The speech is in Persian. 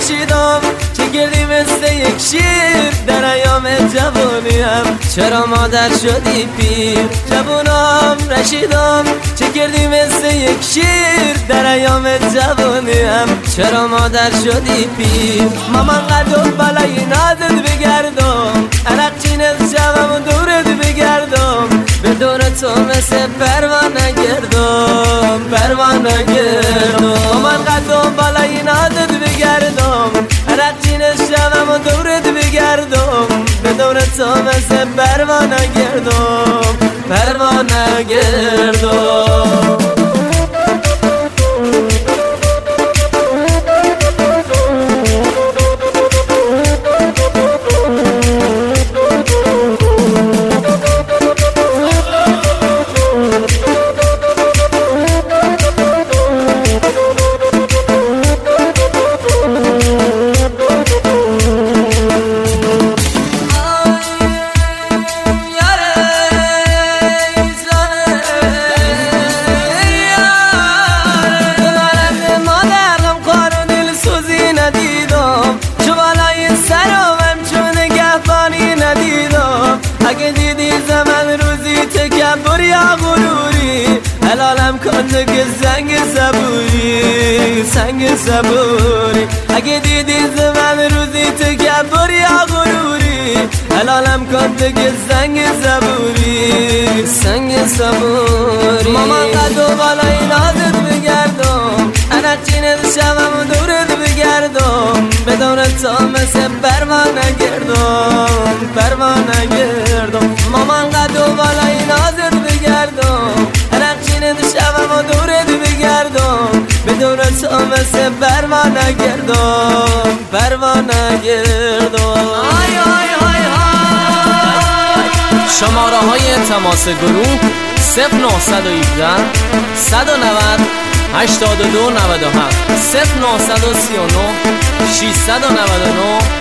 رشیدم چه کردی مثل یک شیر در ایام جوانیم، چرا مادر شدی پیر؟ جوانم رشیدم چه کردی مثل یک شیر در ایام جوانیم، چرا مادر شدی پیر؟ مامان قد بالای نازت بگردم، عرق چینت شوم و دورت بگردم، بدون تو مثل پروانه گردم، پروانه گردم. مامان قد بالای نازت بگردم، عرق چینت شوم و دورت بگردم، بدون تو مثل پروانه گردم، پروانه گردم. اگه دیدی زمن روزی تکبر یا غروری، الالم کن که سنگ صبوری، سنگ صبوری. اگه دیدی زمن روزی تکبر یا غروری، الالم کن که سنگ صبوری، سنگ صبوری. مامان قد و بالای نازت بگردم، عرق چینت شوم و دورت بگردم، بدون تو مثل پروانه گردم، پروانه گردم. مامان قد و بالای نازت بگردم، عرق چینت شوم و دورت بگردم، بدون تو مثل پروانه گردم، پروانه گردم. آی آی آی آی. شماره های تماس گروه 0917 190 82 97 0939 699